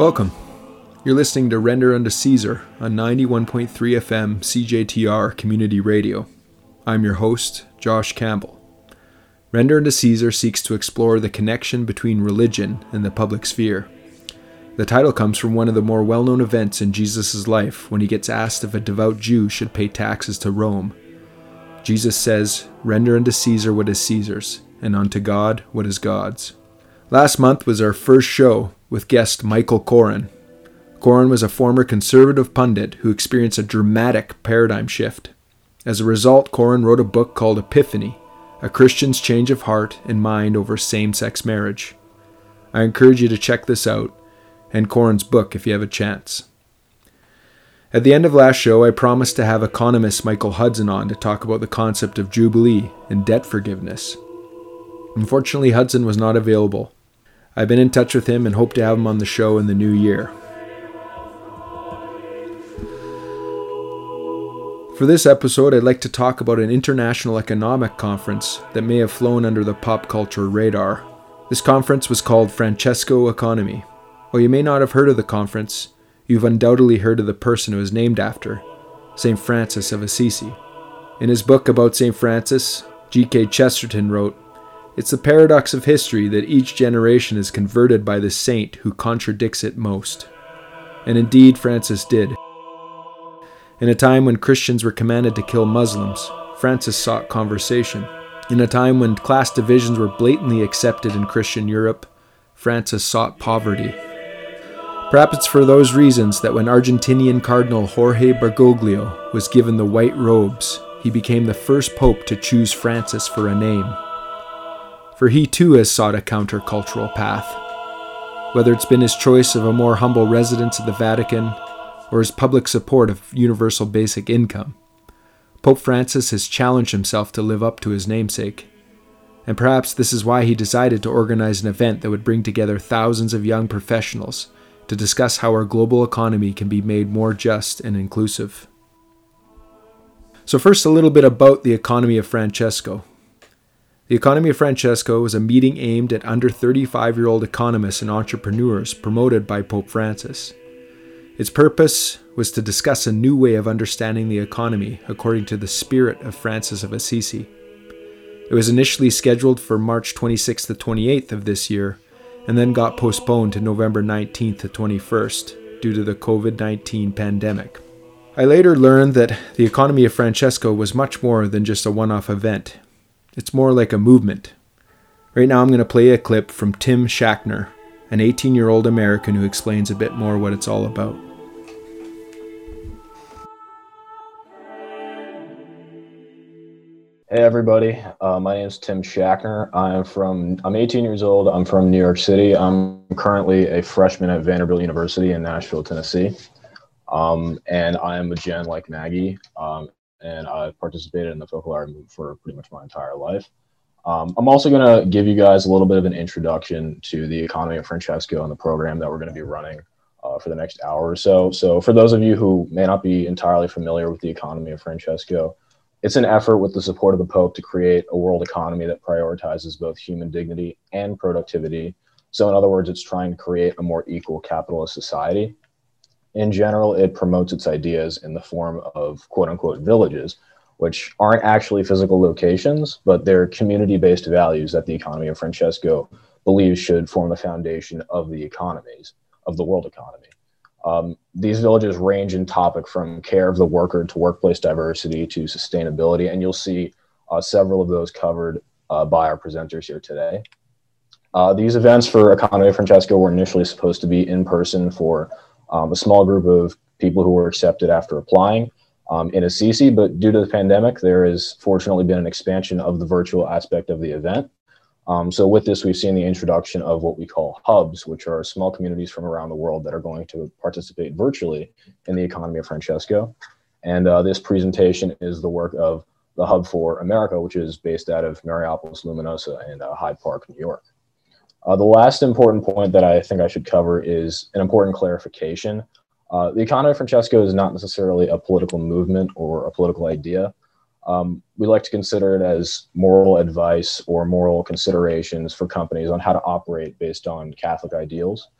Welcome. You're listening to Render Unto Caesar on 91.3 FM CJTR Community Radio. I'm your host, Josh Campbell. Render Unto Caesar seeks to explore the connection between religion and the public sphere. The title comes from one of the more well-known events in Jesus' life when he gets asked if a devout Jew should pay taxes to Rome. Jesus says, "Render unto Caesar what is Caesar's, and unto God what is God's." Last month was our first show with guest Michael Koren. Koren was a former conservative pundit who experienced a dramatic paradigm shift. As a result, Koren wrote a book called Epiphany, A Christian's Change of Heart and Mind Over Same-Sex Marriage. I encourage you to check this out, and Koren's book if you have a chance. At the end of last show, I promised to have economist Michael Hudson on to talk about the concept of Jubilee and debt forgiveness. Unfortunately, Hudson was not available. I've been in touch with him and hope to have him on the show in the new year. For this episode, I'd like to talk about an international economic conference that may have flown under the pop culture radar. This conference was called Francesco Economy. While you may not have heard of the conference, you've undoubtedly heard of the person it was named after, St. Francis of Assisi. In his book about St. Francis, G.K. Chesterton wrote, "It's the paradox of history that each generation is converted by the saint who contradicts it most." And indeed, Francis did. In a time when Christians were commanded to kill Muslims, Francis sought conversation. In a time when class divisions were blatantly accepted in Christian Europe, Francis sought poverty. Perhaps it's for those reasons that when Argentinian Cardinal Jorge Bergoglio was given the white robes, he became the first pope to choose Francis for a name. For he too has sought a countercultural path. Whether it's been his choice of a more humble residence at the Vatican or his public support of universal basic income, Pope Francis has challenged himself to live up to his namesake. And perhaps this is why he decided to organize an event that would bring together thousands of young professionals to discuss how our global economy can be made more just and inclusive. So first, a little bit about the Economy of Francesco. The Economy of Francesco was a meeting aimed at under 35-year-old economists and entrepreneurs promoted by Pope Francis. Its purpose was to discuss a new way of understanding the economy according to the spirit of Francis of Assisi. It was initially scheduled for March 26th to 28th of this year, and then got postponed to November 19th to 21st due to the COVID-19 pandemic. I later learned that the Economy of Francesco was much more than just a one-off event. It's more like a movement. Right now I'm going to play a clip from Tim Schachner, an 18-year-old American who explains a bit more what it's all about. Hey everybody, my name is Tim Schachner. I'm 18 years old. I'm from New York City. I'm currently a freshman at Vanderbilt University in Nashville, Tennessee. And I am a Gen like Maggie. And I've participated in the focal art movement for pretty much my entire life. I'm also going to give you guys a little bit of an introduction to the Economy of Francesco and the program that we're going to be running for the next hour or so. So for those of you who may not be entirely familiar with the Economy of Francesco, it's an effort with the support of the Pope to create a world economy that prioritizes both human dignity and productivity. So in other words, it's trying to create a more equal capitalist society. In general, it promotes its ideas in the form of quote-unquote villages, which aren't actually physical locations, but they're community-based values that the Economy of Francesco believes should form the foundation of the economies, of the world economy. These villages range in topic from care of the worker to workplace diversity to sustainability, and you'll see several of those covered by our presenters here today. These events for Economy of Francesco were initially supposed to be in person for a small group of people who were accepted after applying in Assisi, but due to the pandemic, there has fortunately been an expansion of the virtual aspect of the event. So with this, we've seen the introduction of what we call hubs, which are small communities from around the world that are going to participate virtually in the Economy of Francesco. And this presentation is the work of the Hub for America, which is based out of Mariapolis Luminosa and Hyde Park, New York. The last important point that I think I should cover is an important clarification. The Economy of Francesco is not necessarily a political movement or a political idea. We like to consider it as moral advice or moral considerations for companies on how to operate based on Catholic ideals.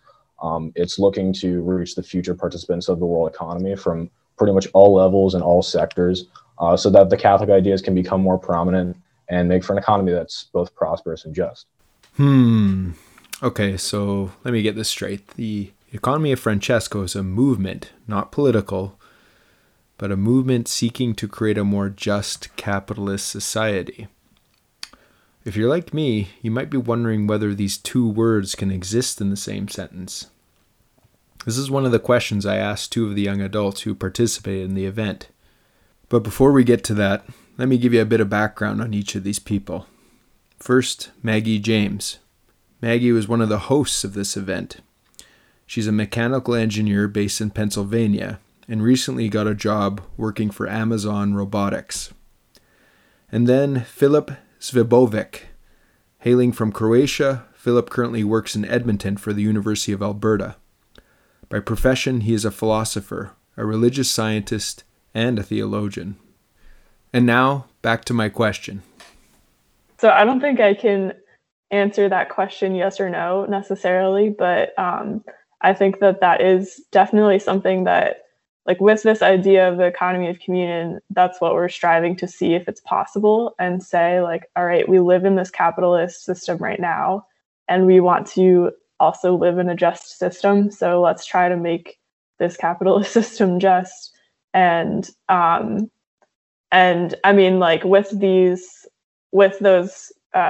It's looking to reach the future participants of the world economy from pretty much all levels and all sectors, so that the Catholic ideas can become more prominent and make for an economy that's both prosperous and just. Okay, so let me get this straight. The economy of Francesco is a movement, not political, but a movement seeking to create a more just capitalist society. If you're like me, you might be wondering whether these two words can exist in the same sentence. This is one of the questions I asked two of the young adults who participated in the event. But before we get to that, let me give you a bit of background on each of these people. First, Maggie James. Maggie was one of the hosts of this event. She's a mechanical engineer based in Pennsylvania and recently got a job working for Amazon Robotics. And then Filip Svibovic. Hailing from Croatia, Filip currently works in Edmonton for the University of Alberta. By profession, he is a philosopher, a religious scientist, and a theologian. And now, back to my question. So I don't think I can answer that question yes or no necessarily, but I think that is definitely something that, like, with this idea of the economy of communion, that's what we're striving to see if it's possible, and say, like, all right, we live in this capitalist system right now, and we want to also live in a just system. So let's try to make this capitalist system just. And I mean, like, with those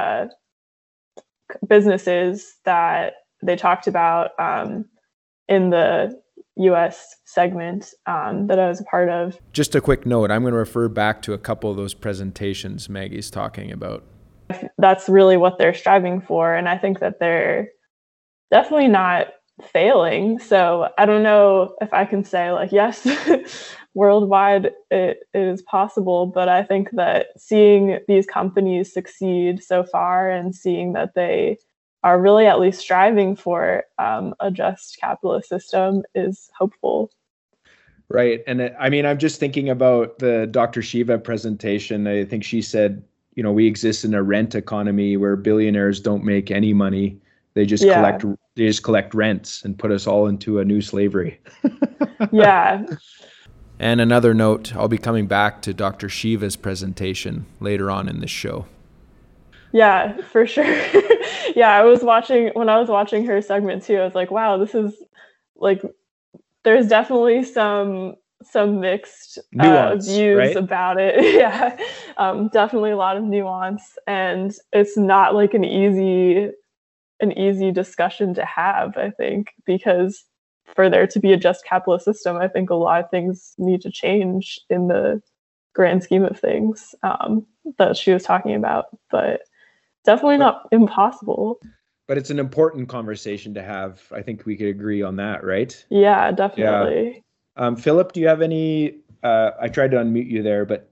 businesses that they talked about in the US segment that I was a part of. Just a quick note, I'm going to refer back to a couple of those presentations Maggie's talking about. That's really what they're striving for, and I think that they're definitely not failing. So I don't know if I can say, like, yes, worldwide it is possible, but I think that seeing these companies succeed so far and seeing that they are really at least striving for a just capitalist system is hopeful. Right. And I mean, I'm just thinking about the Dr. Shiva presentation. I think she said, we exist in a rent economy where billionaires don't make any money. They just collect rents and put us all into a new slavery. Yeah. And another note, I'll be coming back to Dr. Shiva's presentation later on in this show. Yeah, for sure. Yeah, when I was watching her segment too, I was like, wow, this is like, there's definitely some mixed views, right, about it. Yeah, definitely a lot of nuance, and it's not like an easy discussion to have, I think, because for there to be a just capitalist system, I think a lot of things need to change in the grand scheme of things that she was talking about, but definitely not impossible. But it's an important conversation to have. I think we could agree on that, right? Yeah, definitely. Yeah. Filip, do you have any, I tried to unmute you there, but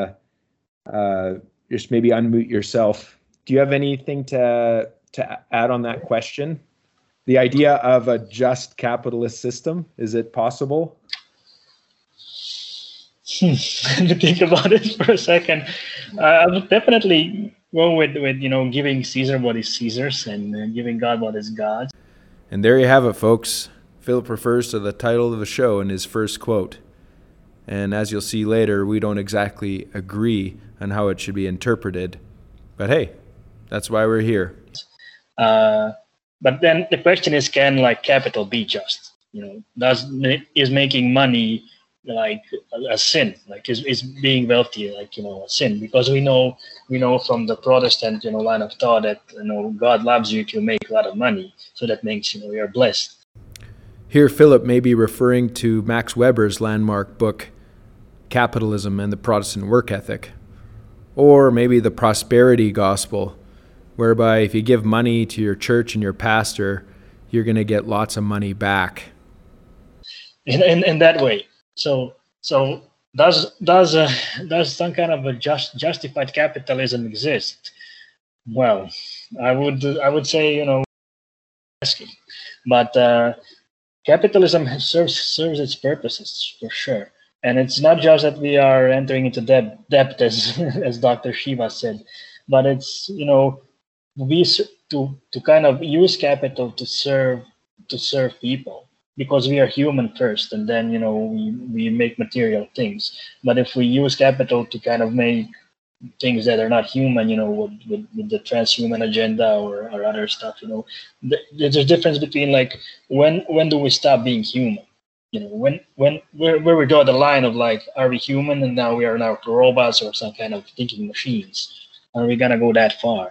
just maybe unmute yourself. Do you have anything to add on that question? The idea of a just capitalist system, is it possible? To think about it for a second. I would definitely go with giving Caesar what is Caesar's and giving God what is God's. And there you have it, folks. Filip refers to the title of the show in his first quote. And as you'll see later, we don't exactly agree on how it should be interpreted. But hey, that's why we're here. But then the question is, can capital be just? Is making money like a sin? Like is being wealthy a sin? Because we know from the Protestant line of thought that God loves you if you make a lot of money, so that means you're blessed. Here, Filip may be referring to Max Weber's landmark book, Capitalism and the Protestant Work Ethic, or maybe the Prosperity Gospel, whereby if you give money to your church and your pastor, you're going to get lots of money back. In that way. So does some kind of a justified capitalism exist? Well, I would say asking, but capitalism serves its purposes for sure, and it's not just that we are entering into debt as Dr. Shiva said, but it's we to kind of use capital to serve to serve people, because we are human first, and then we make material things. But if we use capital to kind of make things that are not human, with the transhuman agenda or other stuff, there's a difference between like when do we stop being human? Where we draw the line of like, are we human and now we are now robots or some kind of thinking machines? Are we gonna go that far?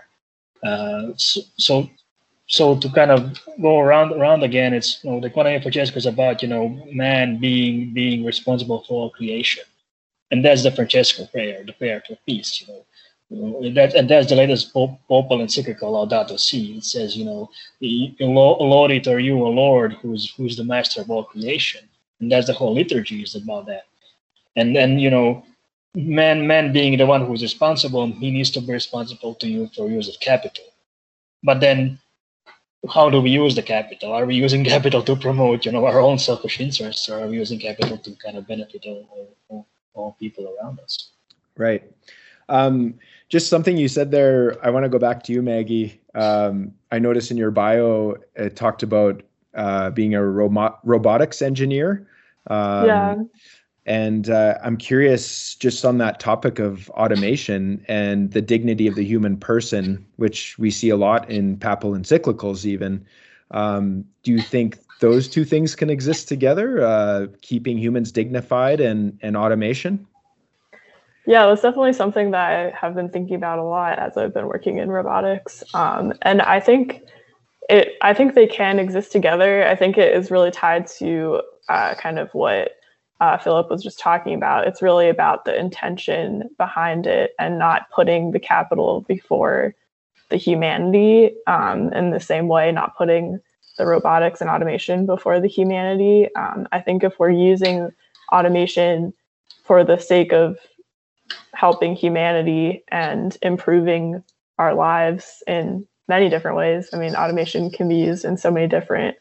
So to kind of go around again, it's the economy of Francesco is about man being responsible for all creation, and that's the Francesco prayer, the prayer to peace. That's the latest papal encyclical Laudato Si. It says, "Laudate are you, O Lord, who's the master of all creation," and that's the whole liturgy is about that. And then man being the one who's responsible, he needs to be responsible to you for use of capital. But then, how do we use the capital? Are we using capital to promote, our own selfish interests, or are we using capital to kind of benefit all people around us? Right. Just something you said there, I want to go back to you, Maggie. I noticed in your bio, it talked about being a robotics engineer. Yeah. And I'm curious just on that topic of automation and the dignity of the human person, which we see a lot in papal encyclicals even. Do you think those two things can exist together, keeping humans dignified and automation? Yeah, that's definitely something that I have been thinking about a lot as I've been working in robotics. And I think they can exist together. I think it is really tied to kind of what Philip was just talking about. It's really about the intention behind it and not putting the capital before the humanity, in the same way, not putting the robotics and automation before the humanity. I think if we're using automation for the sake of helping humanity and improving our lives in many different ways. I mean, automation can be used in so many different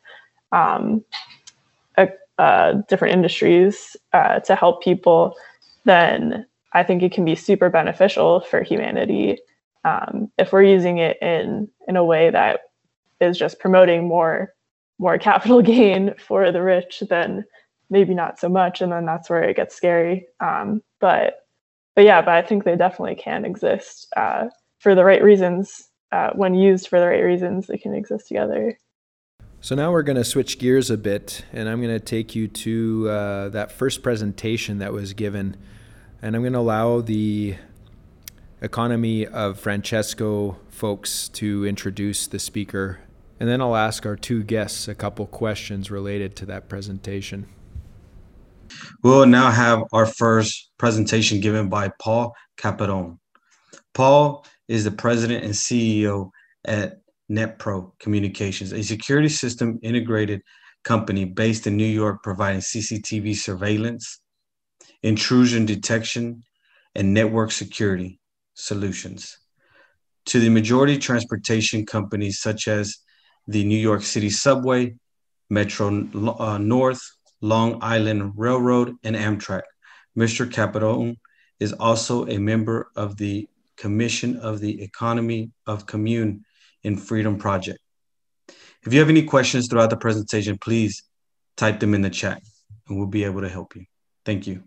different industries to help people. Then I think it can be super beneficial for humanity. If we're using it in a way that is just promoting more capital gain for the rich, then maybe not so much, and then that's where it gets scary. But I think they definitely can exist for the right reasons. When used for the right reasons, they can exist together. So now we're going to switch gears a bit, and I'm going to take you to that first presentation that was given, and I'm going to allow the Economy of Francesco folks to introduce the speaker, and then I'll ask our two guests a couple questions related to that presentation. We'll now have our first presentation given by Paul Capone. Paul is the president and CEO at NetPro Communications, a security system integrated company based in New York, providing CCTV surveillance, intrusion detection, and network security solutions to the majority transportation companies such as the New York City Subway, Metro North, Long Island Railroad, and Amtrak. Mr. Capone is also a member of the Commission of the Economy of Commune and Freedom Project. If you have any questions throughout the presentation, please type them in the chat and we'll be able to help you. Thank you.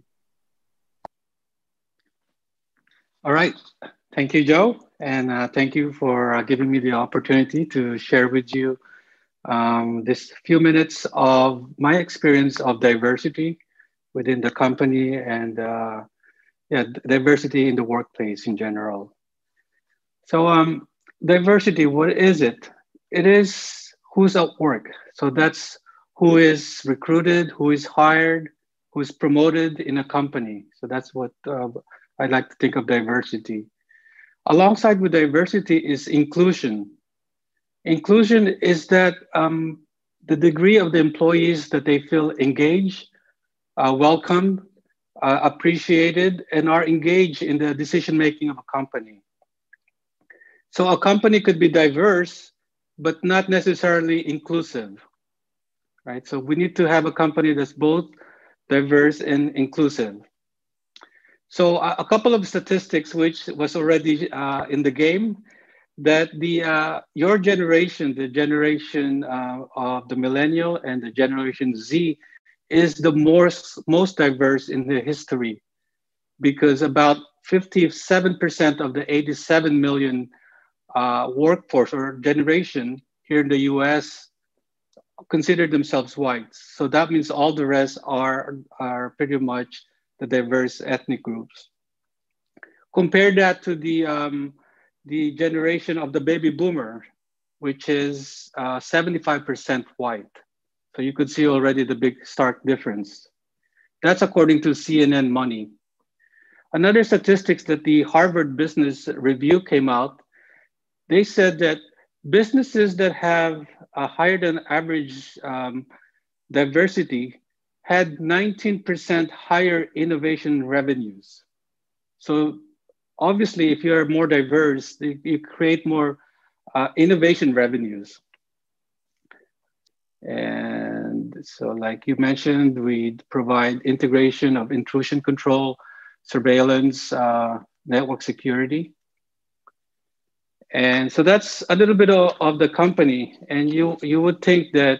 All right. Thank you, Joe. And thank you for giving me the opportunity to share with you this few minutes of my experience of diversity within the company and diversity in the workplace in general. So diversity, what is it? It is who's at work. So that's who is recruited, who is hired, who is promoted in a company. So that's what I'd like to think of diversity. Alongside with diversity is inclusion. Inclusion is that the degree of the employees that they feel engaged, welcomed, appreciated, and are engaged in the decision-making of a company. So a company could be diverse, but not necessarily inclusive, right? So we need to have a company that's both diverse and inclusive. So a couple of statistics which was already in the game. that your generation, the generation of the millennial and the generation Z, is the most diverse in the history, because about 57% of the 87 million workforce or generation here in the US consider themselves whites. So that means all the rest are pretty much the diverse ethnic groups. Compare that to the generation of the baby boomer, which is 75% white. So you could see already the big stark difference. That's according to CNN Money. Another statistics that the Harvard Business Review came out, they said that businesses that have a higher than average diversity had 19% higher innovation revenues. So obviously, if you're more diverse, you create more innovation revenues. And so like you mentioned, we provide integration of intrusion control, surveillance, network security. And so that's a little bit of the company. And you would think that,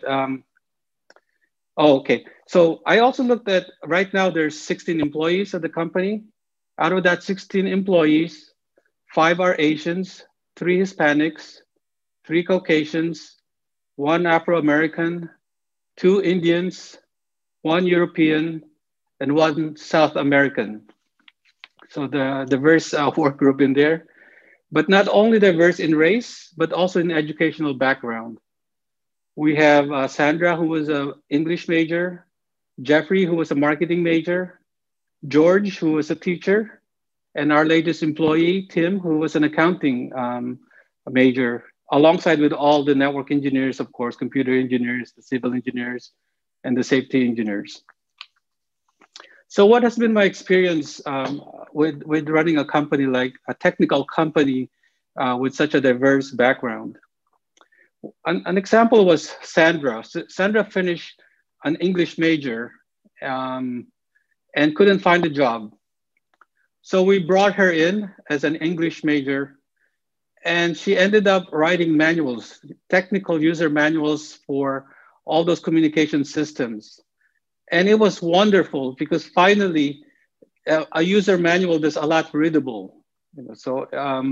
okay. So I also looked at, right now there's 16 employees at the company. Out of that 16 employees, 5 are Asians, 3 Hispanics, 3 Caucasians, 1 Afro-American, 2 Indians, 1 European, and 1 South American. So the diverse work group in there, but not only diverse in race, but also in educational background. We have Sandra, who was an English major, Jeffrey, who was a marketing major, George, who was a teacher, and our latest employee, Tim, who was an accounting major, alongside with all the network engineers, of course, computer engineers, the civil engineers, and the safety engineers. So what has been my experience with running a company, like a technical company with such a diverse background? An example was Sandra. Sandra finished an English major and couldn't find a job. So we brought her in as an English major, and she ended up writing manuals, technical user manuals for all those communication systems. And it was wonderful because finally a user manual that's a lot readable. So,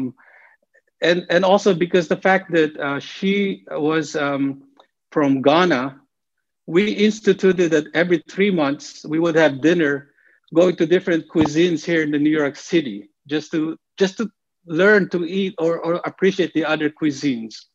and also because the fact that she was from Ghana, we instituted that every 3 months we would have dinner, going to different cuisines here in the New York City, just to learn to eat or appreciate the other cuisines.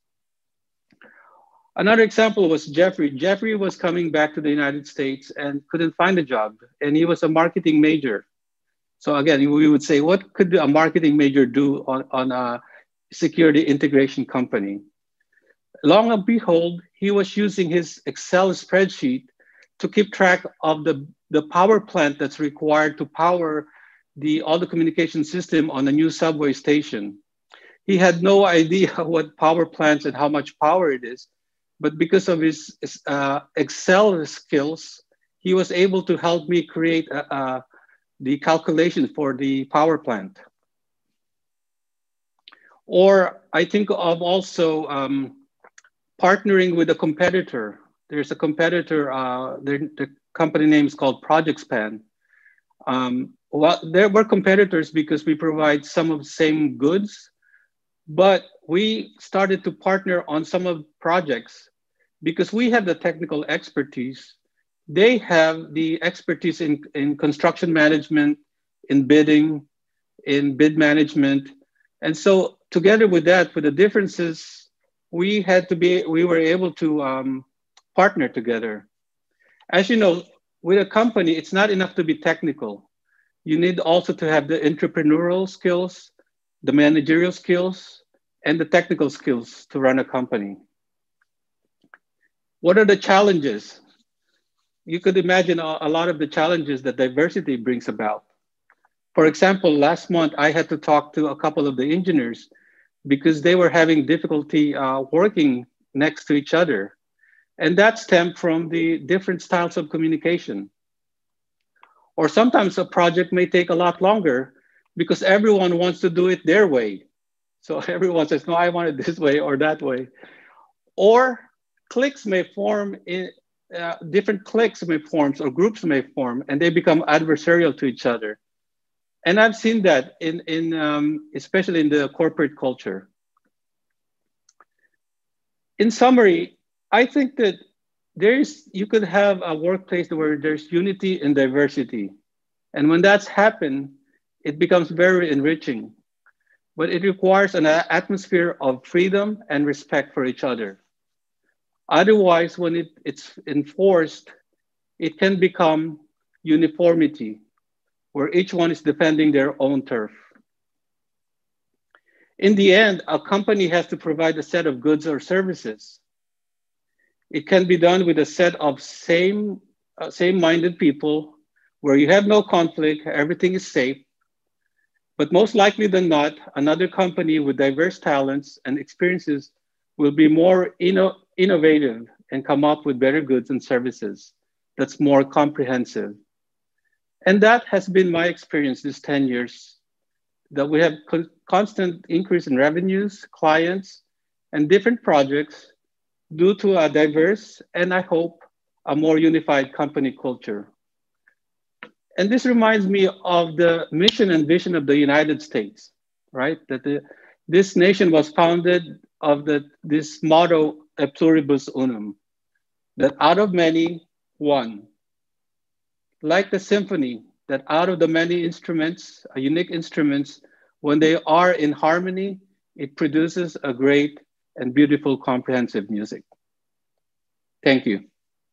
Another example was Jeffrey. Jeffrey was coming back to the United States and couldn't find a job, and he was a marketing major. So again, we would say, what could a marketing major do on a security integration company? Long and behold, he was using his Excel spreadsheet to keep track of the power plant that's required to power all the communication system on a new subway station. He had no idea what power plants and how much power it is, but because of his Excel skills, he was able to help me create the calculation for the power plant. Or I think of also partnering with a competitor. There's a competitor, the company name is called ProjectSpan. Well, there were competitors because we provide some of the same goods, but we started to partner on some of the projects because we have the technical expertise. They have the expertise in construction management, in bidding, in bid management. And so together with that, with the differences, we were able to partner together. As you know, with a company, it's not enough to be technical. You need also to have the entrepreneurial skills, the managerial skills, and the technical skills to run a company. What are the challenges? You could imagine a lot of the challenges that diversity brings about. For example, last month, I had to talk to a couple of the engineers because they were having difficulty working next to each other. And that stemmed from the different styles of communication. Or sometimes a project may take a lot longer because everyone wants to do it their way. So everyone says, no, I want it this way or that way. Or cliques may form in different cliques may form or groups may form, and they become adversarial to each other. And I've seen that in especially in the corporate culture. In summary, I think that you could have a workplace where there's unity and diversity. And when that's happened, it becomes very enriching. But it requires an atmosphere of freedom and respect for each other. Otherwise, when it's enforced, it can become uniformity, where each one is defending their own turf. In the end, a company has to provide a set of goods or services. It can be done with a set of same-minded people where you have no conflict, everything is safe. But most likely than not, another company with diverse talents and experiences will be more innovative and come up with better goods and services that's more comprehensive. And that has been my experience this 10 years, that we have constant increase in revenues, clients, and different projects due to a diverse and I hope a more unified company culture. And this reminds me of the mission and vision of the United States, right? That this nation was founded of this motto, e pluribus unum, that out of many, one. Like the symphony, that out of the many instruments, unique instruments, when they are in harmony, it produces a great and beautiful comprehensive music. Thank you.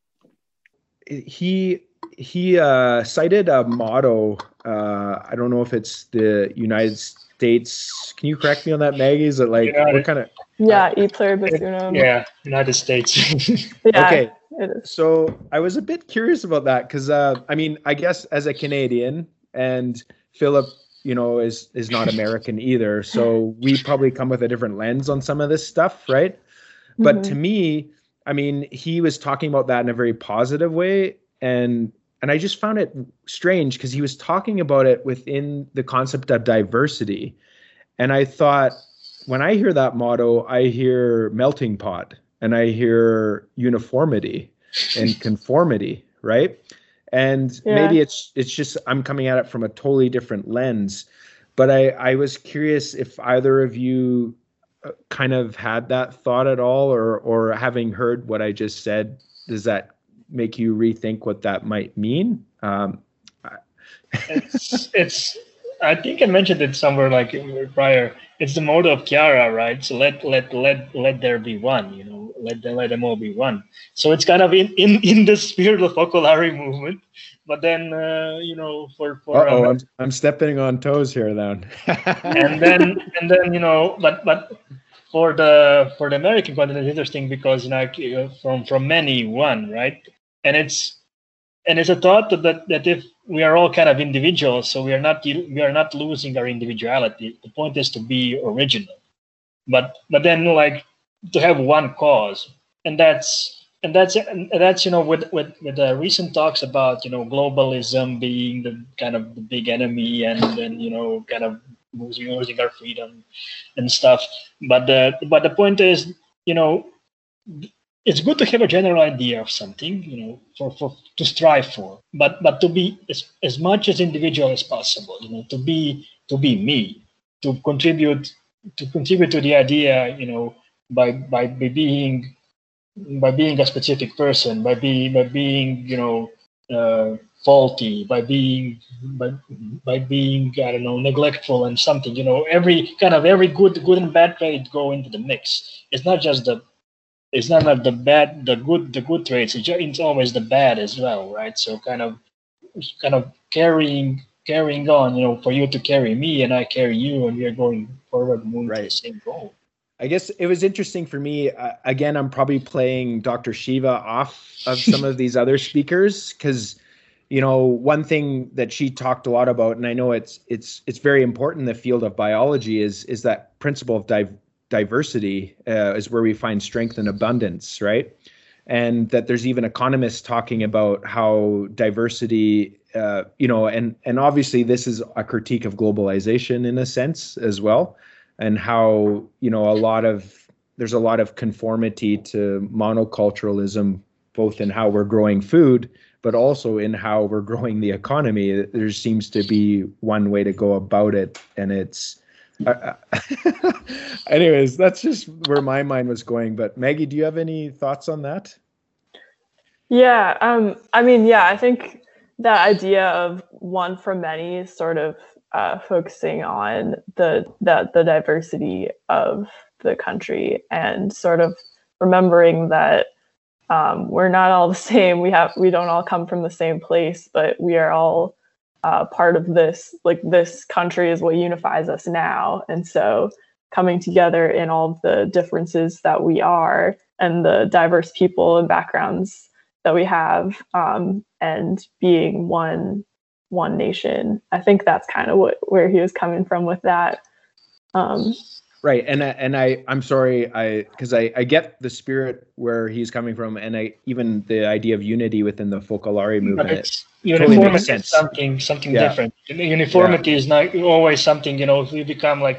He cited a motto. I don't know if it's the United States. Can you correct me on that, Maggie? Is it like what kind of? Yeah, e pluribus unum. Yeah, United States. Yeah, okay. it is. So I was a bit curious about that because I mean, I guess as a Canadian, and Philip, you know, is not American either, so we probably come with a different lens on some of this stuff, right? But to me, I mean, he was talking about that in a very positive way, and I just found it strange because he was talking about it within the concept of diversity, and I thought, when I hear that motto, I hear melting pot and I hear uniformity and conformity, right? And maybe it's just I'm coming at it from a totally different lens. But I was curious if either of you kind of had that thought at all, or having heard what I just said, does that make you rethink what that might mean? It's I think I mentioned it somewhere like prior. It's the motto of Chiara, right? So let there be one, you know, let them all be one. So it's kind of in the spirit of Focolare movement, but then you know, for I'm stepping on toes here then. and then you know, but for the American content, it's interesting because, you know, from many one, right? And it's a thought that if we are all kind of individuals, so we are not losing our individuality. The point is to be original, but then like to have one cause, and that's you know, with the recent talks about, you know, globalism being the kind of the big enemy, and then, you know, kind of losing our freedom and stuff. But the point is, you know, it's good to have a general idea of something, you know, for to strive for, but to be as much as individual as possible, you know, to be me, to contribute to the idea, you know, by being a specific person, by being you know, faulty, by being I don't know, neglectful and something, you know, every good and bad trait go into the mix. It's not just the good traits. It's always the bad as well, right? So kind of carrying on, you know, for you to carry me and I carry you, and we are going forward, moving to the same goal. I guess it was interesting for me. Again, I'm probably playing Dr. Shiva off of some of these other speakers because, you know, one thing that she talked a lot about, and I know it's very important in the field of biology, is that principle of diversity is where we find strength and abundance, right? And that there's even economists talking about how diversity, you know, and obviously this is a critique of globalization in a sense as well. and how, there's a lot of conformity to monoculturalism, both in how we're growing food, but also in how we're growing the economy. There seems to be one way to go about it, and it's anyways, that's just where my mind was going. But Maggie, do you have any thoughts on that? Yeah, I think that idea of one from many is sort of focusing on the diversity of the country, and sort of remembering that we're not all the same. We don't all come from the same place, but we are all part of this. Like, this country is what unifies us now, and so coming together in all of the differences that we are, and the diverse people and backgrounds that we have, and being one nation. I think that's kind of where he was coming from with that. Right, and I'm sorry, because I get the spirit where he's coming from, and even the idea of unity within the Focolare movement. But it's uniformity is something different. Uniformity is not always something, if we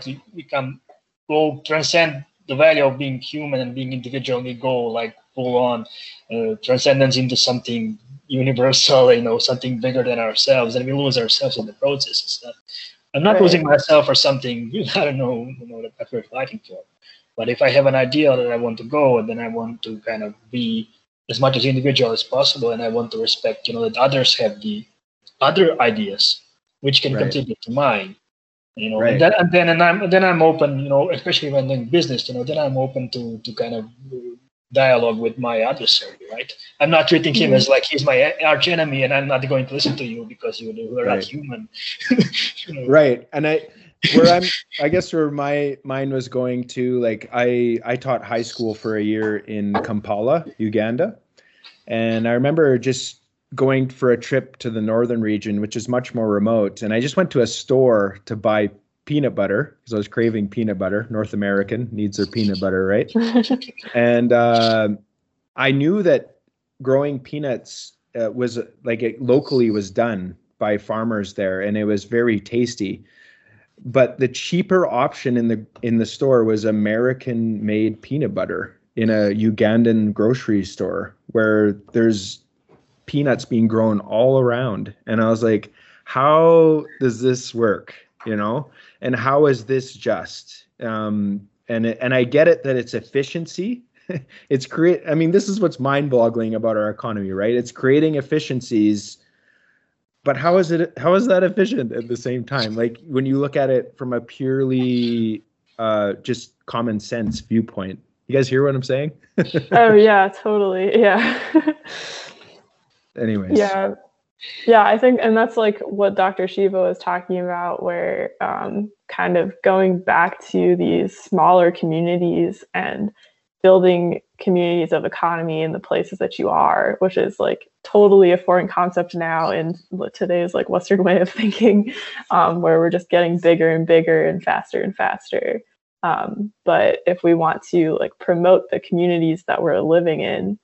we'll transcend the value of being human and being individual, and we go like full on transcendence into something universal, something bigger than ourselves, and we lose ourselves in the process. I'm not losing myself for something, I don't know, that we're fighting for. But if I have an idea that I want to go, then I want to kind of be as much as individual as possible, and I want to respect, that others have the other ideas which can contribute to mine. Right. And then I'm open, especially when doing business, then I'm open to kind of dialogue with my adversary, right? I'm not treating him as like he's my arch enemy, and I'm not going to listen to you because you are not human. Right. And I guess where my mind was going to, like, I taught high school for a year in Kampala, Uganda, and I remember just going for a trip to the northern region, which is much more remote, and I just went to a store to buy peanut butter because I was craving peanut butter. North American needs their peanut butter, right? And I knew that growing peanuts was locally was done by farmers there, and it was very tasty. But the cheaper option in the store was American-made peanut butter in a Ugandan grocery store where there's peanuts being grown all around, and I was like, how does this work? And how is this just? And I get it that it's efficiency. This is what's mind-boggling about our economy, right? It's creating efficiencies, but how is that efficient at the same time? Like, when you look at it from a purely just common sense viewpoint. You guys hear what I'm saying? Oh yeah, totally. Yeah. Anyways. Yeah, I think, and that's like what Dr. Shiva was talking about, where kind of going back to these smaller communities and building communities of economy in the places that you are, which is like totally a foreign concept now in today's like Western way of thinking, where we're just getting bigger and bigger and faster. But if we want to like promote the communities that we're living in,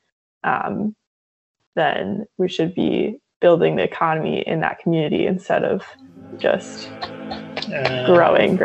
then we should be building the economy in that community instead of just growing.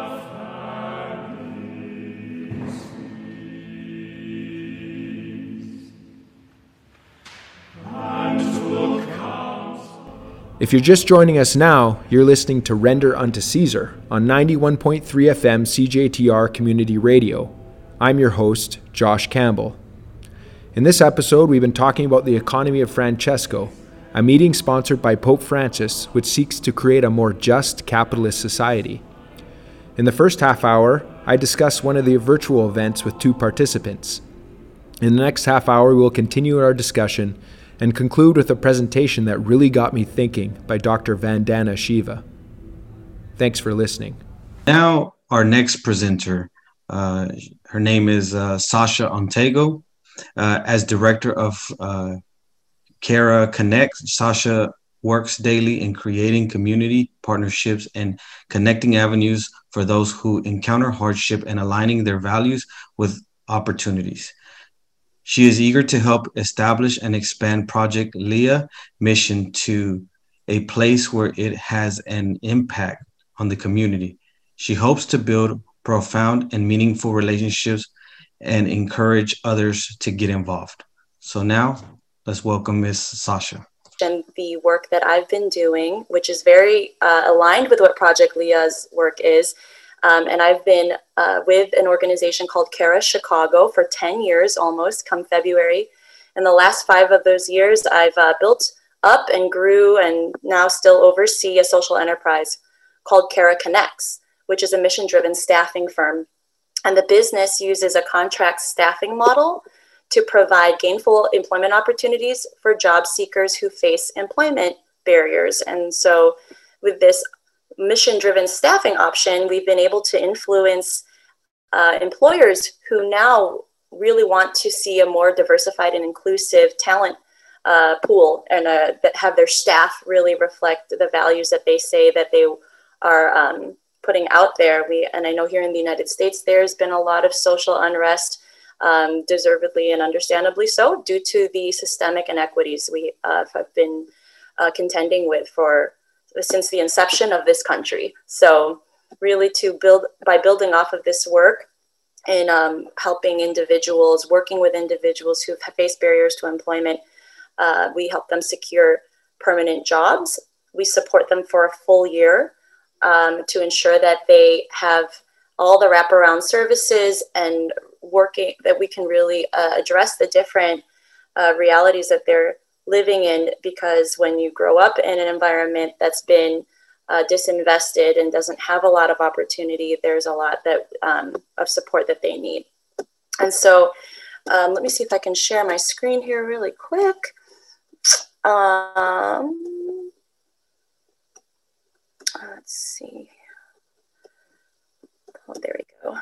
If you're just joining us now, you're listening to Render Unto Caesar on 91.3 FM CJTR Community Radio. I'm your host, Josh Campbell. In this episode, we've been talking about the economy of Francesco, a meeting sponsored by Pope Francis, which seeks to create a more just capitalist society. In the first half hour, I discuss one of the virtual events with two participants. In the next half hour, we will continue our discussion and conclude with a presentation that really got me thinking by Dr. Vandana Shiva. Thanks for listening. Now, our next presenter, her name is Sasha Ontego. As director of Cara Connect, Sasha works daily in creating community partnerships and connecting avenues for those who encounter hardship and aligning their values with opportunities. She is eager to help establish and expand Project Leah mission to a place where it has an impact on the community. She hopes to build profound and meaningful relationships and encourage others to get involved. So now let's welcome Ms. Sasha. And the work that I've been doing, which is very aligned with what Project Leah's work is. And I've been with an organization called CARA Chicago for 10 years almost, come February. In the last 5 of those years, I've built up and grew and now still oversee a social enterprise called CARA Connects, which is a mission-driven staffing firm. And the business uses a contract staffing model to provide gainful employment opportunities for job seekers who face employment barriers. And so with this mission-driven staffing option, we've been able to influence employers who now really want to see a more diversified and inclusive talent pool and that have their staff really reflect the values that they say that they are putting out there. And I know here in the United States, there's been a lot of social unrest, deservedly and understandably so, due to the systemic inequities we have been contending with since the inception of this country. So really by building off of this work and helping individuals, working with individuals who have faced barriers to employment, we help them secure permanent jobs. We support them for a full year to ensure that they have all the wraparound services and working that we can really address the different realities that they're living in, because when you grow up in an environment that's been disinvested and doesn't have a lot of opportunity, there's a lot that of support that they need. And so let me see if I can share my screen here really quick. Let's see. Oh, there we go.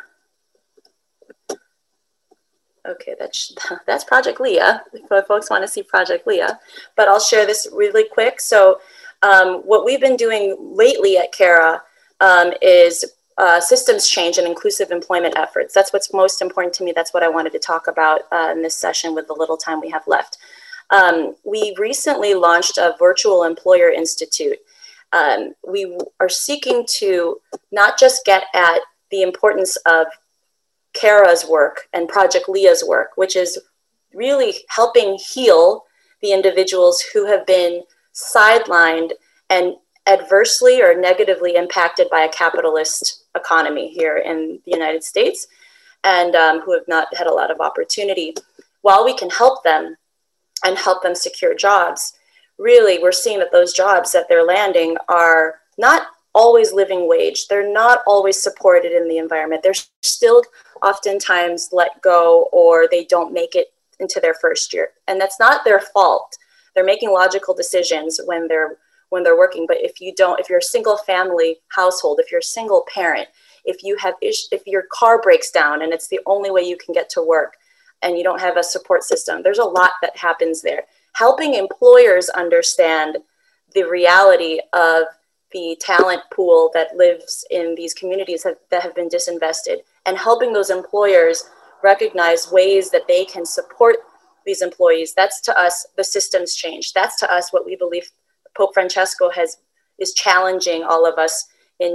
Okay, that's Project Leah, if folks want to see Project Leah, but I'll share this really quick. So what we've been doing lately at CARA is systems change and inclusive employment efforts. That's what's most important to me. That's what I wanted to talk about in this session with the little time we have left. We recently launched a virtual employer institute. We are seeking to not just get at the importance of CARA's work and Project Leah's work, which is really helping heal the individuals who have been sidelined and adversely or negatively impacted by a capitalist economy here in the United States, and who have not had a lot of opportunity. While we can help them and help them secure jobs, really we're seeing that those jobs that they're landing are not always living wage. They're not always supported in the environment. They're still oftentimes let go, or they don't make it into their first year. And that's not their fault. They're making logical decisions when they're working. But if you're a single family household, if you're a single parent, if your car breaks down and it's the only way you can get to work and you don't have a support system, there's a lot that happens there. Helping employers understand the reality of the talent pool that lives in these communities that have been disinvested, and helping those employers recognize ways that they can support these employees. That's to us the systems change. That's to us what we believe Pope Francesco is challenging all of us in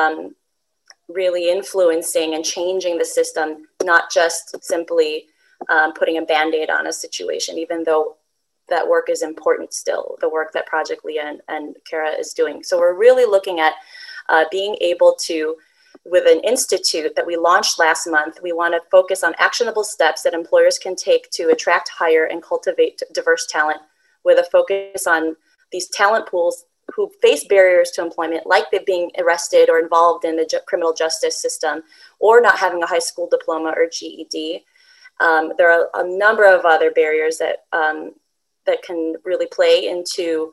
really influencing and changing the system, not just simply putting a Band-Aid on a situation, even though that work is important still, the work that Project Leah and CARA is doing. So we're really looking at being able to, with an institute that we launched last month, we want to focus on actionable steps that employers can take to attract, hire, and cultivate diverse talent, with a focus on these talent pools who face barriers to employment, like they're being arrested or involved in the criminal justice system, or not having a high school diploma or GED. There are a number of other barriers that can really play into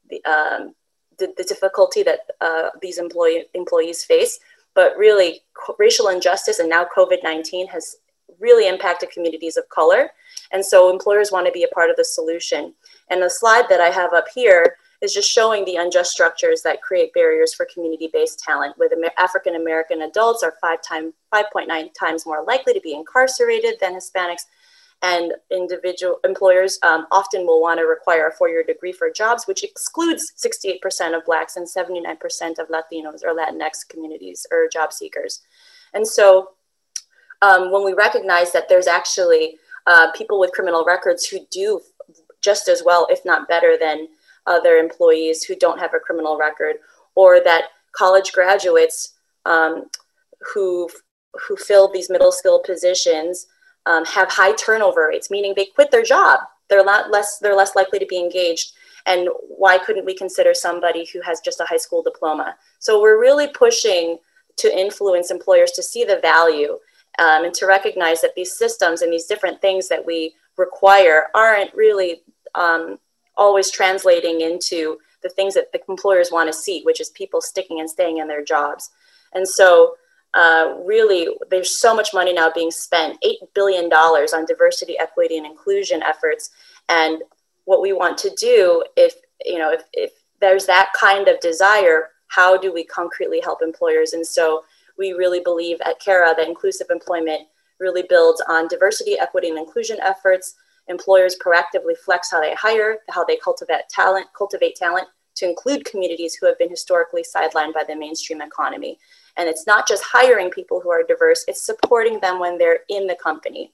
the difficulty that these employees face. But really, racial injustice and now COVID-19 has really impacted communities of color. And so employers want to be a part of the solution. And the slide that I have up here is just showing the unjust structures that create barriers for community-based talent, with African-American adults are 5.9 times more likely to be incarcerated than Hispanics. And individual employers often will want to require a 4-year degree for jobs, which excludes 68% of Blacks and 79% of Latinos or Latinx communities or job seekers. And so when we recognize that there's actually people with criminal records who do just as well, if not better than other employees who don't have a criminal record, or that college graduates who fill these middle skill positions have high turnover rates, meaning they quit their job. They're less likely to be engaged. And why couldn't we consider somebody who has just a high school diploma? So we're really pushing to influence employers to see the value and to recognize that these systems and these different things that we require aren't really always translating into the things that the employers want to see, which is people sticking and staying in their jobs. And so really, there's so much money now being spent, $8 billion on diversity, equity, and inclusion efforts. And what we want to do, if there's that kind of desire, how do we concretely help employers? And so we really believe at CARA that inclusive employment really builds on diversity, equity, and inclusion efforts. Employers proactively flex how they hire, how they cultivate talent to include communities who have been historically sidelined by the mainstream economy. And it's not just hiring people who are diverse, it's supporting them when they're in the company.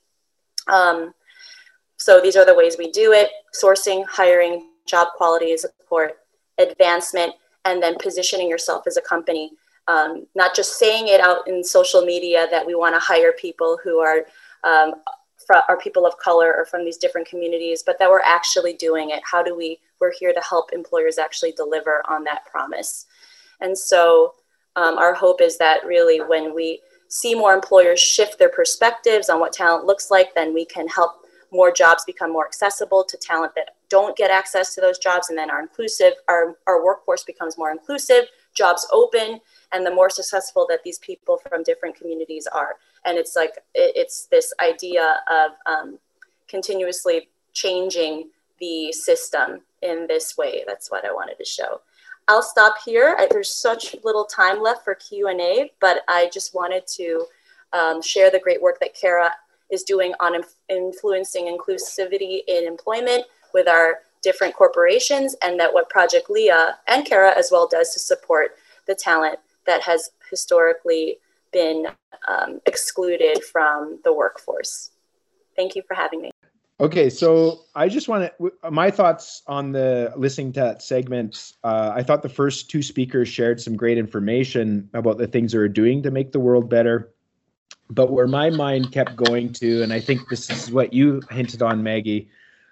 So these are the ways we do it: sourcing, hiring, job quality support, advancement, and then positioning yourself as a company. Not just saying it out in social media that we want to hire people who are people of color or from these different communities, but that we're actually doing it. We're here to help employers actually deliver on that promise. And so our hope is that really when we see more employers shift their perspectives on what talent looks like, then we can help more jobs become more accessible to talent that don't get access to those jobs, and then our workforce becomes more inclusive, jobs open, and the more successful that these people from different communities are. And it's this idea of continuously changing the system in this way. That's what I wanted to show. I'll stop here. There's such little time left for Q&A, but I just wanted to share the great work that CARA is doing on influencing inclusivity in employment with our different corporations, and that what Project Leah and CARA as well does to support the talent that has historically been excluded from the workforce. Thank you for having me. Okay, so I just want to, my thoughts on listening to that segment. I thought the first two speakers shared some great information about the things they're doing to make the world better. But where my mind kept going to, and I think this is what you hinted on, Maggie,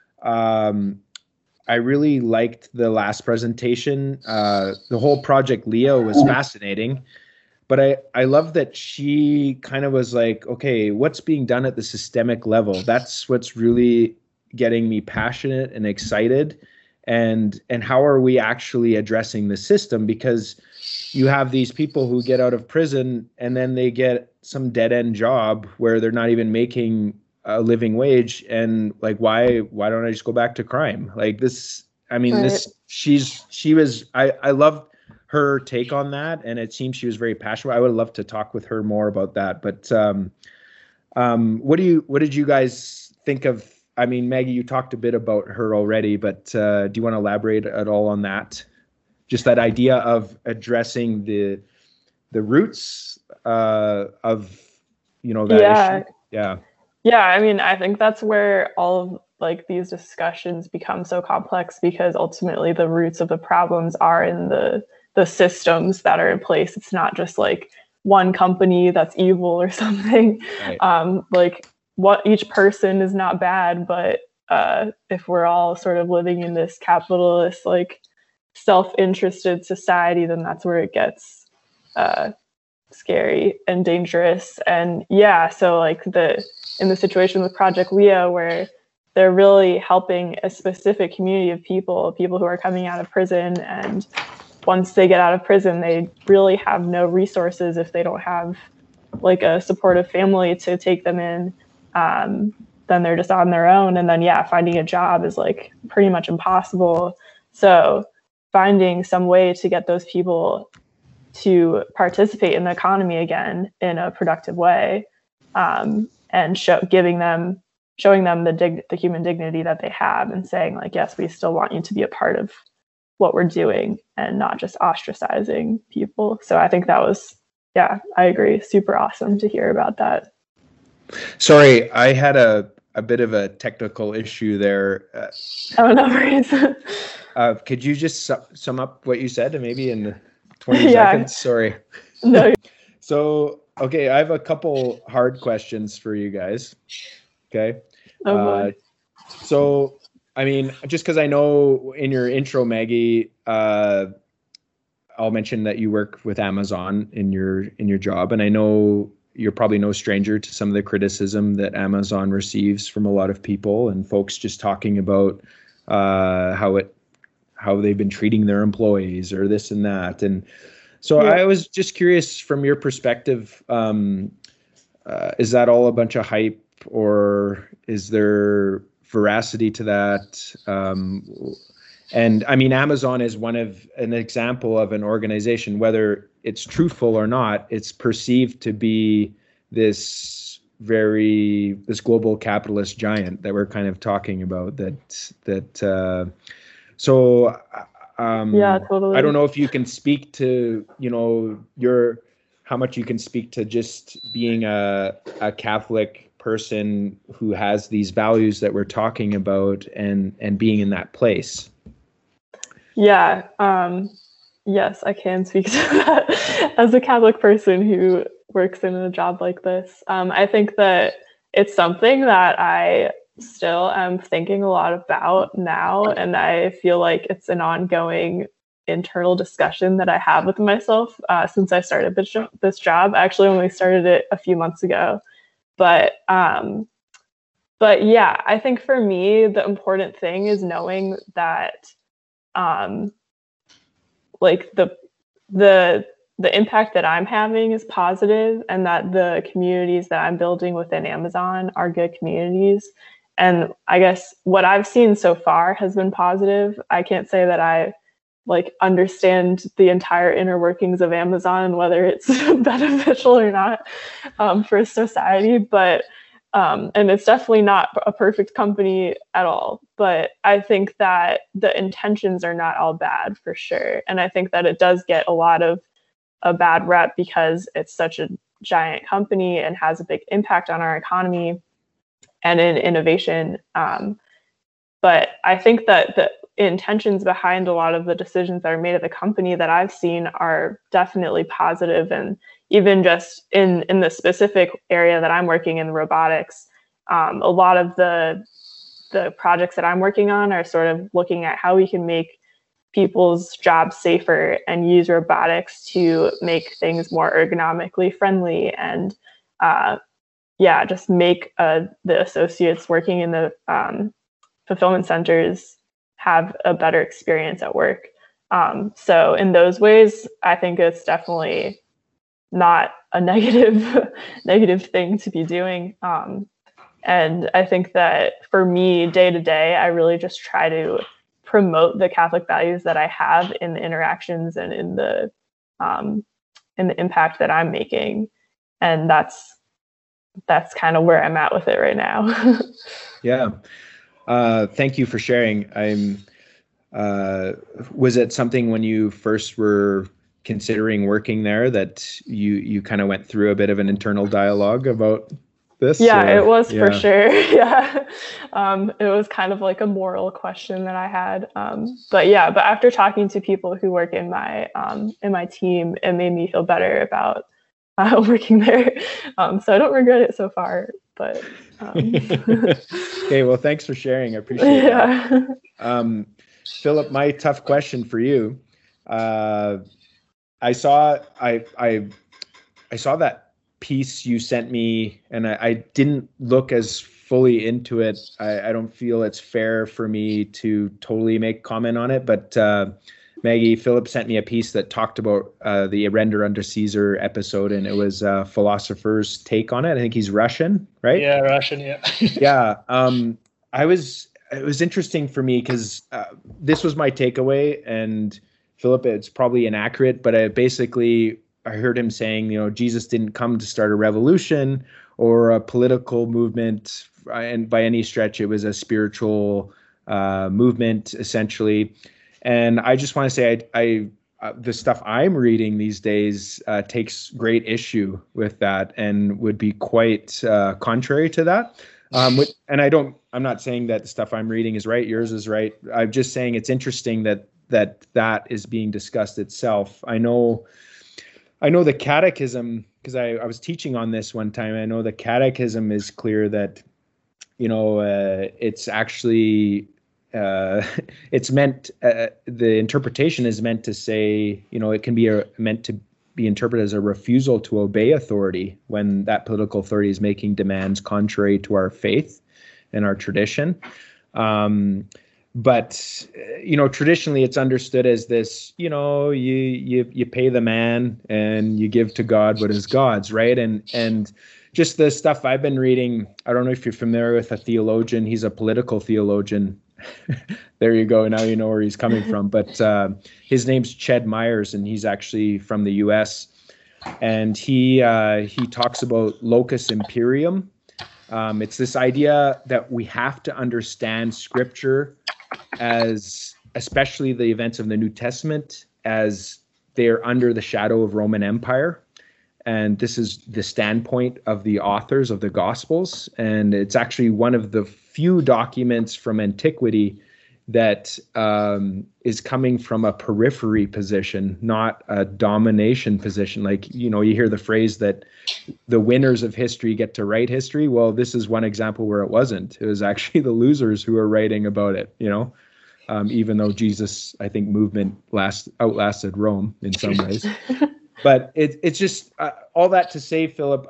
I really liked the last presentation. The whole Project Leah was fascinating. But I love that she kind of was like, okay, what's being done at the systemic level? That's what's really getting me passionate and excited. And how are we actually addressing the system? Because you have these people who get out of prison and then they get some dead end job where they're not even making a living wage. And like, why don't I just go back to crime? Like this, I mean, right. I loved her take on that, and it seems she was very passionate. I would love to talk with her more about that. But what did you guys think of? I mean, Maggie, you talked a bit about her already, but do you want to elaborate at all on that? Just that idea of addressing the roots of that issue. Yeah. I mean, I think that's where all of these discussions become so complex, because ultimately the roots of the problems are in the systems that are in place. It's not just like one company that's evil or something. Right. What each person is not bad, but if we're all sort of living in this capitalist, self-interested society, then that's where it gets scary and dangerous. And so in the situation with Project Leah, where they're really helping a specific community of people who are coming out of prison, and once they get out of prison, they really have no resources if they don't have a supportive family to take them in. Then they're just on their own. And then, finding a job is pretty much impossible. So finding some way to get those people to participate in the economy again in a productive way, and showing them the human dignity that they have, and saying yes, we still want you to be a part of what we're doing, and not just ostracizing people. So I think that was yeah, I agree. Super awesome to hear about that. Sorry, I had a bit of a technical issue there. Oh, no worries. Could you just sum up what you said, maybe in 20 Yeah. seconds? Sorry. No. So, okay, I have a couple hard questions for you guys. Okay. Oh, boy. So, I mean, just because I know in your intro, Maggie, I'll mention that you work with Amazon in your job, and I know you're probably no stranger to some of the criticism that Amazon receives from a lot of people and folks just talking about how they've been treating their employees or this and that. And so I was just curious from your perspective, is that all a bunch of hype, or is there veracity to that? And I mean, Amazon is an example of an organization, whether it's truthful or not, it's perceived to be this global capitalist giant that we're kind of talking about so Yeah, totally. I don't know if you can speak to, how much you can speak to just being a Catholic person who has these values that we're talking about and being in that place. Yeah. Yes, I can speak to that as a Catholic person who works in a job like this. I think that it's something that I still am thinking a lot about now, and I feel like it's an ongoing internal discussion that I have with myself since I started this job. I actually only started it a few months ago, but yeah, I think for me the important thing is knowing that like the impact that I'm having is positive, and that the communities that I'm building within Amazon are good communities. And I guess what I've seen so far has been positive. I can't say that I understand the entire inner workings of Amazon, whether it's beneficial or not for society, but and it's definitely not a perfect company at all. But I think that the intentions are not all bad, for sure. And I think that it does get a lot of a bad rep because it's such a giant company and has a big impact on our economy and in innovation. But I think that the intentions behind a lot of the decisions that are made at the company that I've seen are definitely positive. And even just in the specific area that I'm working in, robotics, a lot of the projects that I'm working on are sort of looking at how we can make people's jobs safer and use robotics to make things more ergonomically friendly and just make the associates working in the fulfillment centers have a better experience at work. So in those ways, I think it's definitely not a negative thing to be doing. And I think that for me, day to day, I really just try to promote the Catholic values that I have in the interactions and in the impact that I'm making. And that's kind of where I'm at with it right now. Yeah. Thank you for sharing. Was it something when you first were considering working there that you kind of went through a bit of an internal dialogue about this? Yeah, it was for sure. Yeah. It was kind of like a moral question that I had. But after talking to people who work in my team, it made me feel better about working there. So I don't regret it so far, but okay, well, thanks for sharing. I appreciate that. Philip, my tough question for you. I saw that piece you sent me, and I didn't look as fully into it. I don't feel it's fair for me to totally make comment on it, but Maggie, Philip sent me a piece that talked about the Render Unto Caesar episode, and it was a philosopher's take on it. I think he's Russian, right? Yeah, Russian, yeah. Yeah. It was interesting for me because this was my takeaway, and Philip, it's probably inaccurate, but I heard him saying, Jesus didn't come to start a revolution or a political movement, and by any stretch, it was a spiritual movement, essentially. And I just want to say, the stuff I'm reading these days takes great issue with that and would be quite contrary to that. And I'm not saying that the stuff I'm reading is right, yours is right. I'm just saying it's interesting that is being discussed itself. I know the catechism, because I was teaching on this one time. I know the catechism is clear that, it's actually, it's meant, the interpretation is meant to say, it can be meant to be interpreted as a refusal to obey authority when that political authority is making demands contrary to our faith and our tradition. But traditionally it's understood as this, you pay the man and you give to God what is God's, right? And just the stuff I've been reading, I don't know if you're familiar with a theologian. He's a political theologian. There you go. Now you know where he's coming from. But his name's Ched Myers, and he's actually from the U.S. And he talks about locus imperium. It's this idea that we have to understand Scripture, as especially the events of the New Testament, as they're under the shadow of Roman Empire. And this is the standpoint of the authors of the Gospels. And it's actually one of the few documents from antiquity that is coming from a periphery position, not a domination position. Like, you hear the phrase that the winners of history get to write history. Well, this is one example where it wasn't. It was actually the losers who were writing about it, even though Jesus, I think, movement outlasted Rome in some ways. But it's just all that to say, Philip,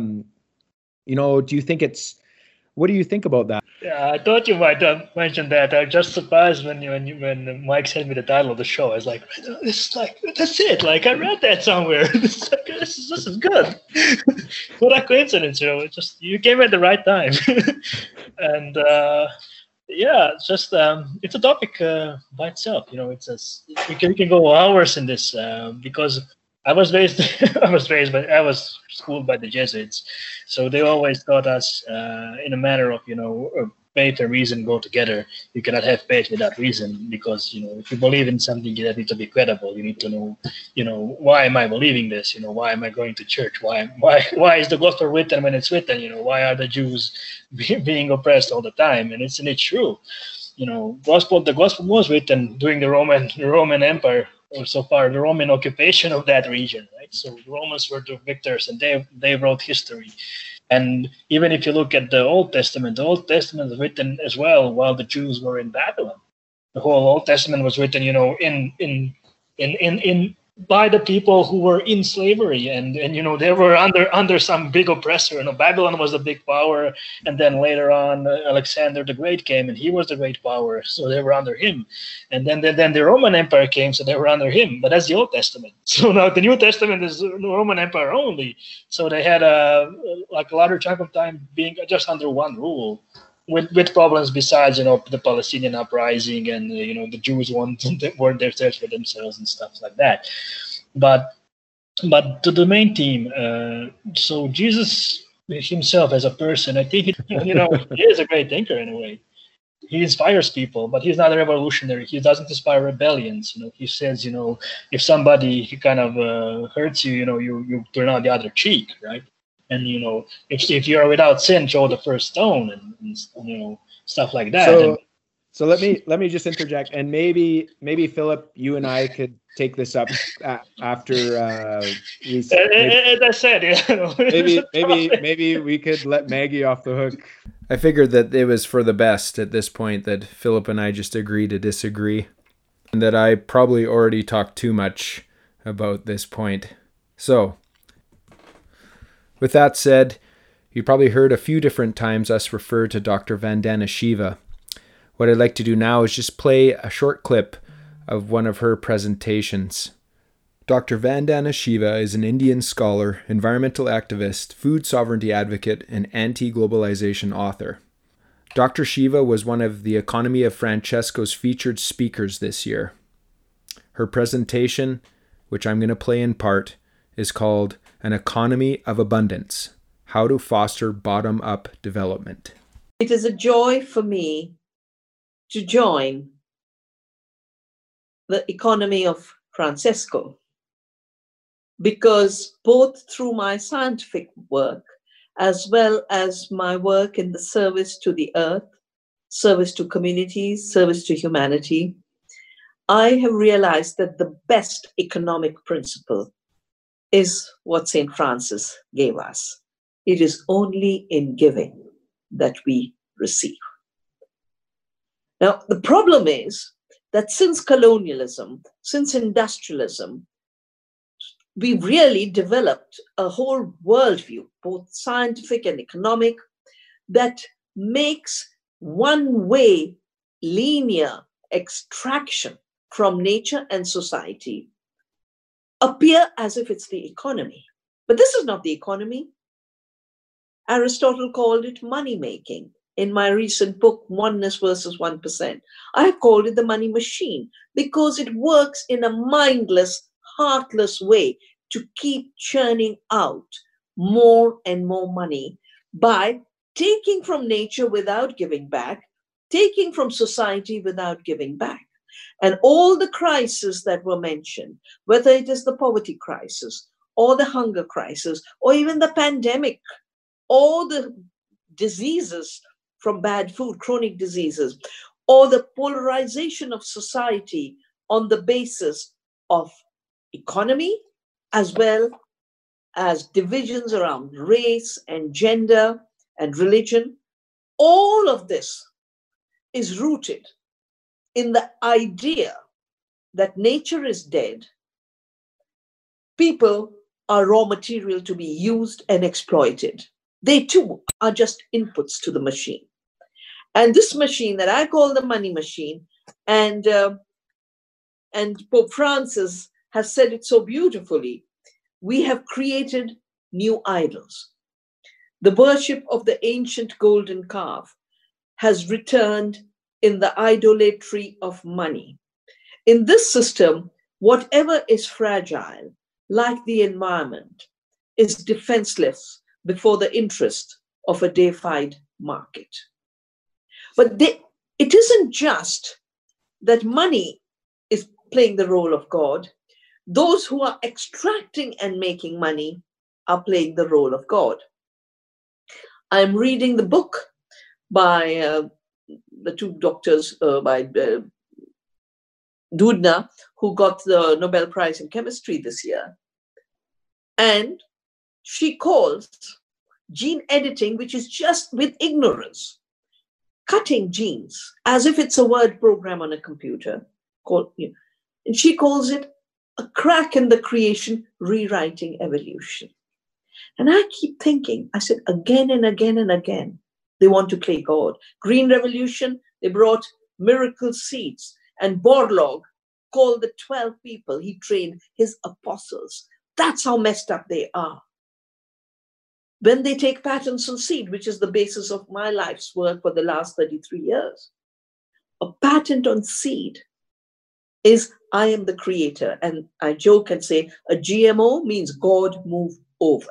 what do you think about that? Yeah, I thought you might mention that. I was just surprised when Mike sent me the title of the show. I was like, that's it. Like, I read that somewhere. This is good. What a coincidence, you came at the right time. And it's a topic by itself. We can go hours in this because I was schooled by the Jesuits, so they always taught us in a manner of faith and reason go together. You cannot have faith without reason, because if you believe in something that needs to be credible, you need to know why am I believing this? Why am I going to church? Why is the gospel written when it's written? Why are the Jews being oppressed all the time? And it's true. The gospel was written during the Roman Empire, or so far the Roman occupation of that region, right? So the Romans were the victors, and they wrote history. And even if you look at the Old Testament was written as well while the Jews were in Babylon. The whole Old Testament was written, in by the people who were in slavery, and they were under some big oppressor. Babylon was the big power, and then later on Alexander the Great came, and he was the great power, so they were under him. And then the Roman Empire came, so they were under him. But that's the Old Testament. So now the New Testament is the Roman Empire only. So they had a larger chunk of time being just under one rule, with problems besides the Palestinian uprising and the Jews wanted their church for themselves and stuff like that. But to the main theme, so Jesus himself as a person, I think he is a great thinker in a way. He inspires people, but he's not a revolutionary. He doesn't inspire rebellions. He says, if somebody kind of hurts you, you turn out the other cheek, right? And if you are without sin, throw the first stone, and stuff like that. So let me just interject, and maybe Philip, you and I could take this up after we. As I said, maybe we could let Maggie off the hook. I figured that it was for the best at this point that Philip and I just agree to disagree, and that I probably already talked too much about this point. So, with that said, you probably heard a few different times us refer to Dr. Vandana Shiva. What I'd like to do now is just play a short clip of one of her presentations. Dr. Vandana Shiva is an Indian scholar, environmental activist, food sovereignty advocate, and anti-globalization author. Dr. Shiva was one of the Economy of Francesco's featured speakers this year. Her presentation, which I'm going to play in part, is called An Economy of Abundance: How to Foster Bottom-Up Development. It is a joy for me to join the Economy of Francesco, because both through my scientific work as well as my work in the service to the earth, service to communities, service to humanity, I have realized that the best economic principle is what St. Francis gave us. It is only in giving that we receive. Now, the problem is that since colonialism, since industrialism, we've really developed a whole worldview, both scientific and economic, that makes one-way linear extraction from nature and society appear as if it's the economy. But this is not the economy. Aristotle called it money-making. In my recent book, Oneness versus 1%, I have called it the money machine because it works in a mindless, heartless way to keep churning out more and more money by taking from nature without giving back, taking from society without giving back. And all the crises that were mentioned, whether it is the poverty crisis or the hunger crisis or even the pandemic or the diseases from bad food, chronic diseases, or the polarization of society on the basis of economy, as well as divisions around race and gender and religion, all of this is rooted in the idea that nature is dead, people are raw material to be used and exploited. They too are just inputs to the machine. And this machine that I call the money machine, and Pope Francis has said it so beautifully, we have created new idols. The worship of the ancient golden calf has returned in the idolatry of money. In this system, whatever is fragile, like the environment, is defenseless before the interest of a deified market. But it isn't just that money is playing the role of God. Those who are extracting and making money are playing the role of God. I'm reading the book by the two doctors, by Doudna, who got the Nobel Prize in Chemistry this year. And she calls gene editing, which is just with ignorance, cutting genes, as if it's a word program on a computer. And she calls it a crack in the creation, rewriting evolution. And I keep thinking, I said, again and again and again, they want to play God. Green Revolution, they brought miracle seeds. And Borlaug called the 12 people he trained his apostles. That's how messed up they are. When they take patents on seed, which is the basis of my life's work for the last 33 years, a patent on seed is I am the creator. And I joke and say a GMO means God move over.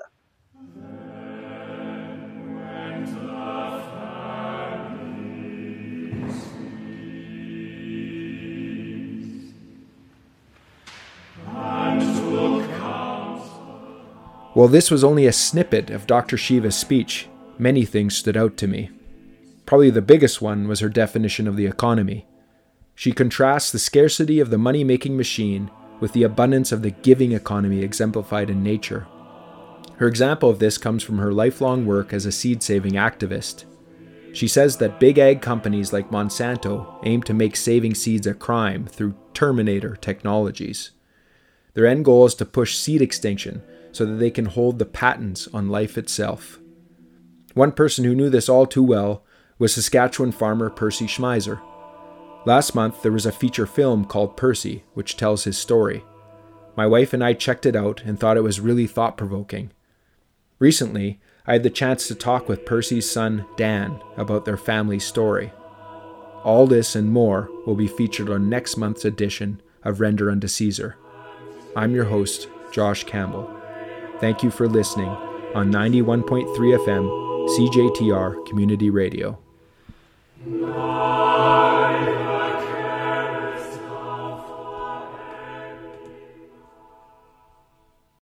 While this was only a snippet of Dr. Shiva's speech, many things stood out to me. Probably the biggest one was her definition of the economy. She contrasts the scarcity of the money-making machine with the abundance of the giving economy exemplified in nature. Her example of this comes from her lifelong work as a seed-saving activist. She says that big ag companies like Monsanto aim to make saving seeds a crime through Terminator technologies. Their end goal is to push seed extinction so that they can hold the patents on life itself. One person who knew this all too well was Saskatchewan farmer Percy Schmeiser. Last month, there was a feature film called Percy, which tells his story. My wife and I checked it out and thought it was really thought-provoking. Recently, I had the chance to talk with Percy's son, Dan, about their family story. All this and more will be featured on next month's edition of Render Unto Caesar. I'm your host, Josh Campbell. Thank you for listening on 91.3 FM, CJTR Community Radio.